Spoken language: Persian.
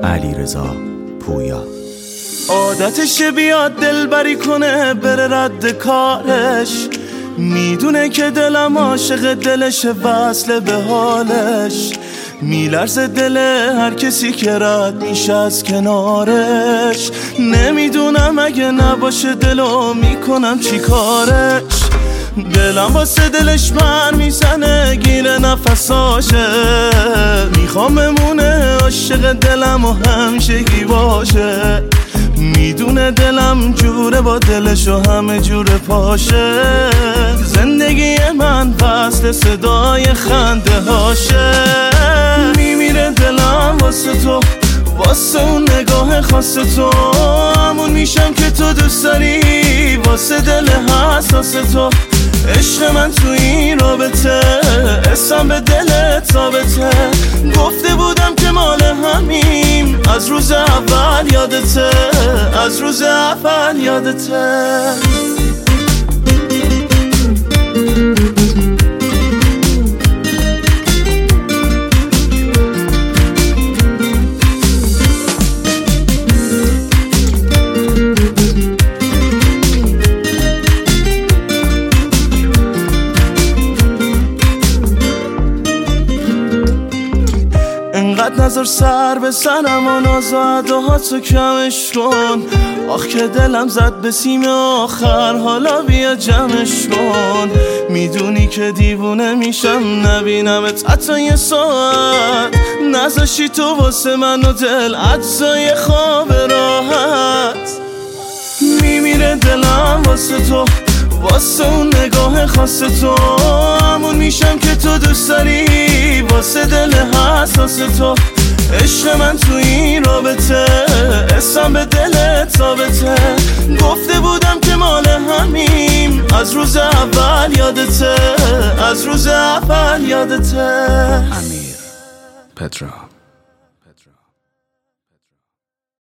علیرضا پویا. عادتشه بیاد دلبری کنه بره رد کارش، میدونه که دلم عاشق دلش وصله به حالش، میلرزه دل هر کسی که رد میشه از کنارش، نمیدونم اگه نباشه دلو میکنم چی کارش، دلم واسه دلش من میزنه گیره نفساشه، میخوام بمونه عاشق دلم و همیشگی باشه، میدونه دلم جوره با دلش و همه جور پاشه، زندگی من فصل صدای خنده هاشه، میمیره دلم واسه تو، واسه اون نگاه خاص تو، همون میشم که تو دوست داری، واسه دل حساس تو، عشق من تو این رابطه، اسم به دلت ثابته، گفته بودم که مال همیم، از روز اول یادته، از روز اول یادته. انقدر نظر سر به سرم و ناز و عداهاتو کمش کن، آخ که دلم زد به سیم آخر، حالا بیا جمعش کن، میدونی که دیوونه میشم نبینمت حتی یه ساعت، نذاشی تو واسه من و دل اجزای خواب راحت، میمیره دلم واسه تو، واسه اون نگاه خاص تو، همون میشم که تو دوست داری، واسه دل حساس تو، عشق من تو این رابطه، اسم به دلت ثابته، گفته بودم که مال همیم، از روز اول یادته، از روز اول یادته. امیر پترا.